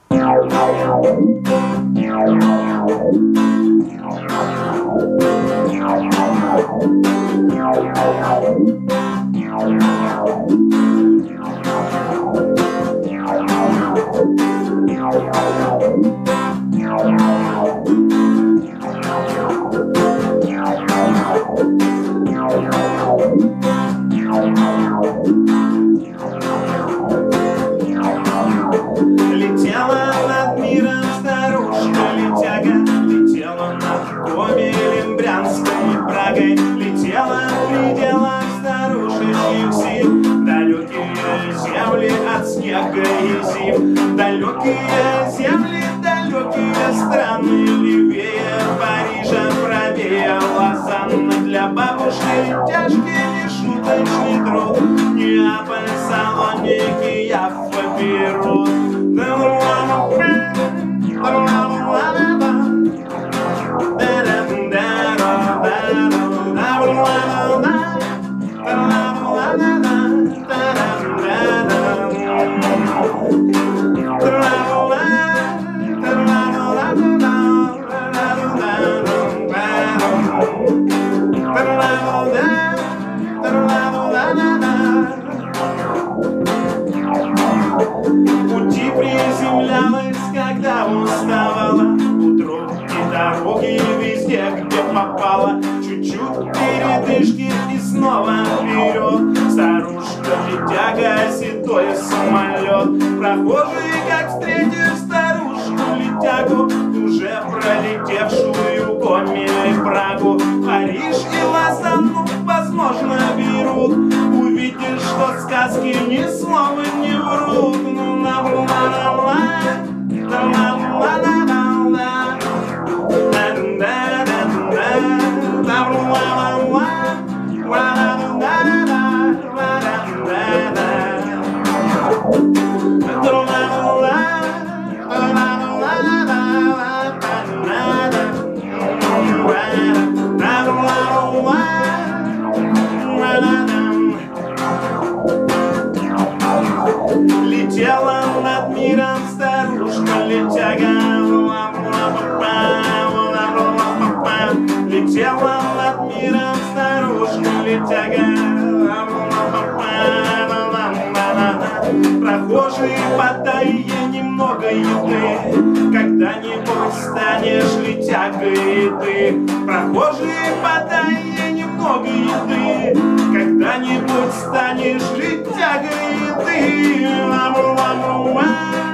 Летела над миром старушка-летяга, летела над Гомелем, Брянском и Прагой, летела в пределах старушечьих сил, далекие земли от снега и зим, далекие земли, далекие страны, левее Парижа, правее Лозанна, для бабушки тяжкий нешуточный труд, Неаполь, Салоники, Яффа, Бейрут. Пути приземлялась, когда уставала, у трубки дороги везде, где попала, чуть-чуть передышки и снова вперед. Старушка-летяга, седой самолет, прохожий, как встретишь старушку-летягу, уже пролетевшую Гомель и Прагу, Париж и Лозанну, возможно, берут. Увидишь, что сказки ни слова не врут. Летела над миром старушка-летяга, летела над миром старушка-летяга, прохожий, подай ей немного еды, когда-нибудь станешь летягой и ты. Прохожий, подай ей немного еды, когда-нибудь станешь летягой и ты.